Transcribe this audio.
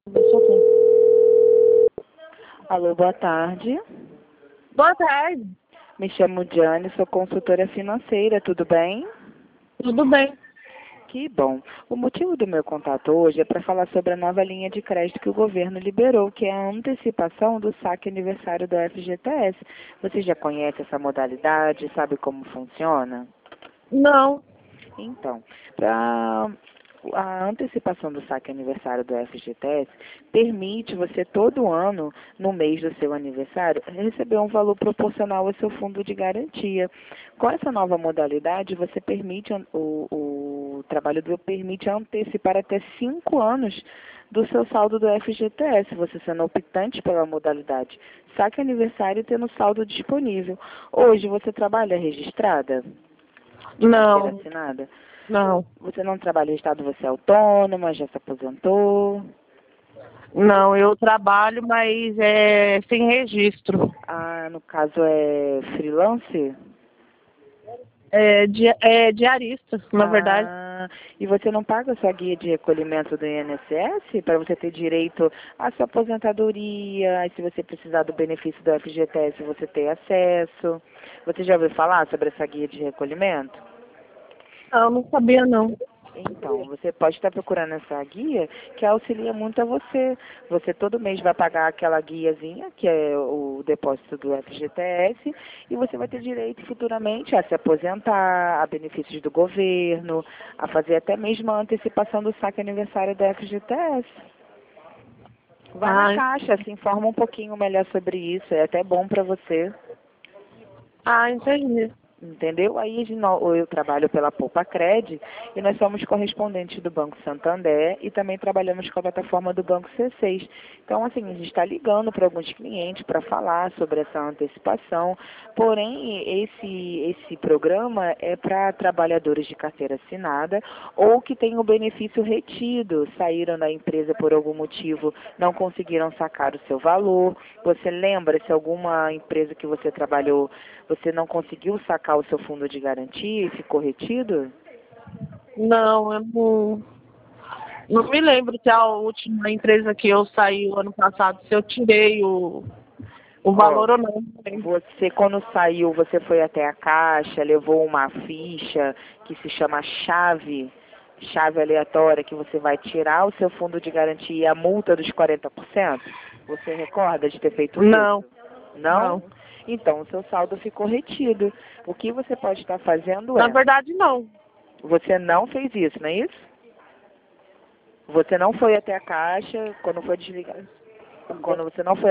Deixa eu ver. Alô, boa tarde. Boa tarde. Me chamo Diane, sou consultora financeira, tudo bem? Tudo bem? Que bom. O motivo do meu contato hoje é para falar sobre a nova linha de crédito que o governo liberou, que é a antecipação do saque aniversário do FGTS. Você já conhece essa modalidade? Sabe como funciona? Não. Então, a antecipação do saque aniversário do FGTS permite você todo ano, no mês do seu aniversário, receber um valor proporcional ao seu fundo de garantia. Com essa nova modalidade, você permite, o trabalhador permite antecipar até 5 anos do seu saldo do FGTS, você sendo optante pela modalidade saque aniversário e tendo saldo disponível. Hoje você trabalha registrada? De carteira Não. assinada? Não. Você não trabalha em estado, você é autônoma, já se aposentou? Não, eu trabalho, mas é sem registro. Ah, no caso é freelance? É diarista, na verdade. Ah, e você não paga a sua guia de recolhimento do INSS para você ter direito à sua aposentadoria, e se você precisar do benefício do FGTS, você ter acesso. Você já ouviu falar sobre essa guia de recolhimento? Não, não sabia não. Então, você pode estar procurando essa guia que auxilia muito a você. Você todo mês vai pagar aquela guiazinha, que é o depósito do FGTS, e você vai ter direito futuramente a se aposentar, a benefícios do governo, a fazer até mesmo a antecipação do saque aniversário do FGTS. Vai na Ah, Caixa, se informa um pouquinho melhor sobre isso, é até bom para você. entendi. Entendeu? Aí eu trabalho pela Poupa Cred e nós somos correspondentes do Banco Santander e também trabalhamos com a plataforma do Banco C6. Então, assim, a gente está ligando para alguns clientes para falar sobre essa antecipação. Porém, esse programa é para trabalhadores de carteira assinada ou que têm o benefício retido, saíram da empresa por algum motivo, não conseguiram sacar o seu valor. Você lembra se alguma empresa que você trabalhou você não conseguiu sacar o seu fundo de garantia e ficou retido? Não, eu não me lembro se a última empresa que eu saí o ano passado, se eu tirei o Ó, valor ou não. Não lembro. você quando saiu, você foi até a caixa, levou uma ficha que se chama chave aleatória, que você vai tirar o seu fundo de garantia e a multa dos 40%? Você recorda de ter feito isso? Não, Não? não. Então, o seu saldo ficou retido. O que você pode estar fazendo Na é, verdade, não. você não fez isso, não é isso? Você não foi até a caixa quando foi desligar. Quando você não foi